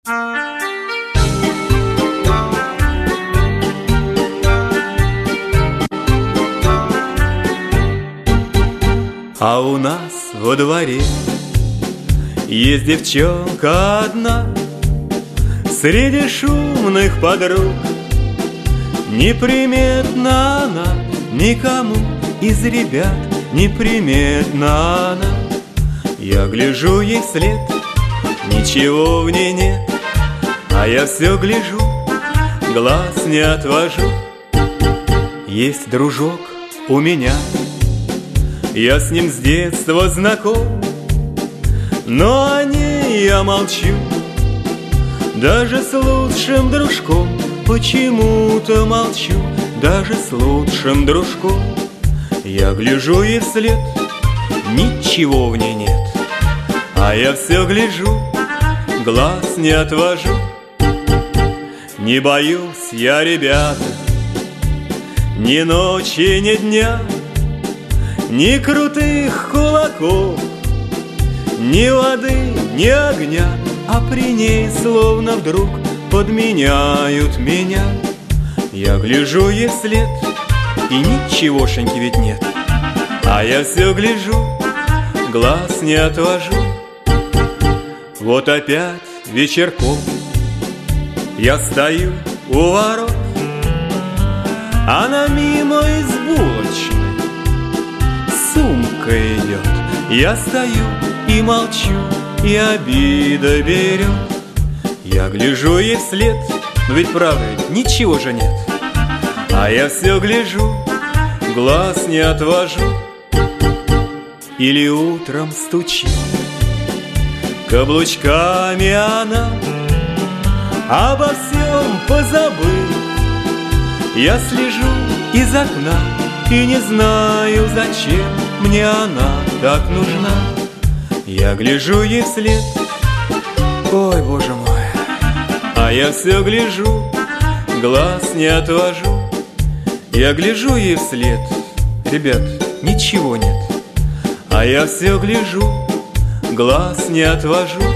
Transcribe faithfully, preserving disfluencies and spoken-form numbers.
А у нас во дворе есть девчонка одна, среди шумных подруг. Неприметна она никому из ребят, неприметна она. Я гляжу ей вслед, ничего в ней нет, а я все гляжу, глаз не отвожу. Есть дружок у меня, я с ним с детства знаком, но о ней я молчу. Даже с лучшим дружком почему-то молчу. Даже с лучшим дружком я гляжу ей вслед, ничего в ней нет, а я все гляжу, глаз не отвожу. Не боюсь я, ребята, ни ночи, ни дня, ни крутых кулаков, ни воды, ни огня, а при ней словно вдруг подменяют меня. Я гляжу ей вслед, и ничегошеньки ведь нет, а я все гляжу, глаз не отвожу. Вот опять вечерком я стою у ворот, она мимо из булочной сумка идет. Я стою и молчу, и обида берет. Я гляжу ей вслед, но ведь правда ничего же нет, а я все гляжу, глаз не отвожу. Или утром стучит каблучками она, обо всем позабыв. Я слежу из окна и не знаю, зачем мне она так нужна. Я гляжу ей вслед, ой, боже мой, а я все гляжу, глаз не отвожу. Я гляжу ей вслед, ребят, ничего нет, а я все гляжу, глаз не отвожу.